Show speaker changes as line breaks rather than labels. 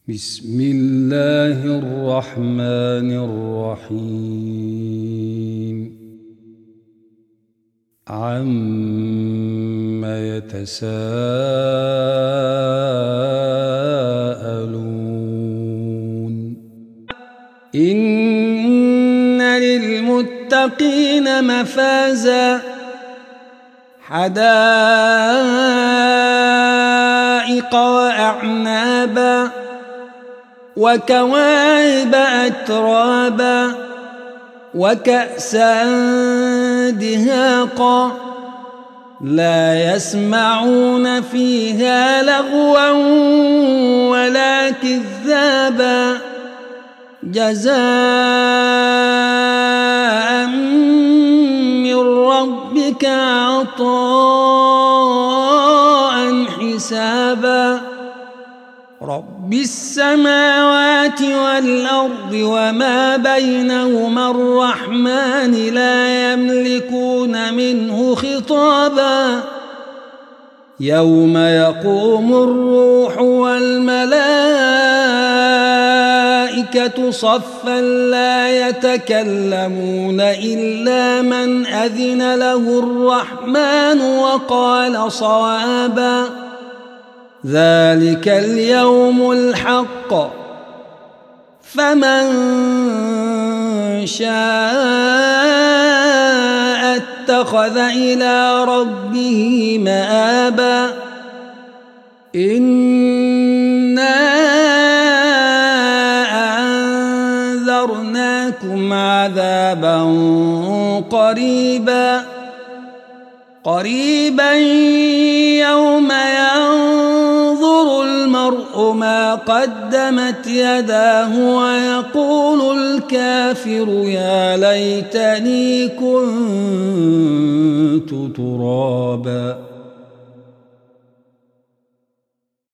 بسم الله الرحمن الرحيم عم يتساءلون إن للمتقين مفازا حدائق وأعنابا وكواعب أترابا وكأسا دهاقا لا يسمعون فيها لغوا ولا كذابا جزاء من ربك عطاء حسابا رب السماوات والأرض وما بينهما الرحمن لا يملكون منه خطابا يوم يقوم الروح والملائكة صفا لا يتكلمون إلا من أذن له الرحمن وقال صوابا ذلك اليوم الحق فمن شاء اتخذ إلى ربه مآبا إنا أنذرناكم عذابا قريبا يوم ينظر المرء ما قدمت يداه ويقول الكافر يا ليتني كنت ترابا.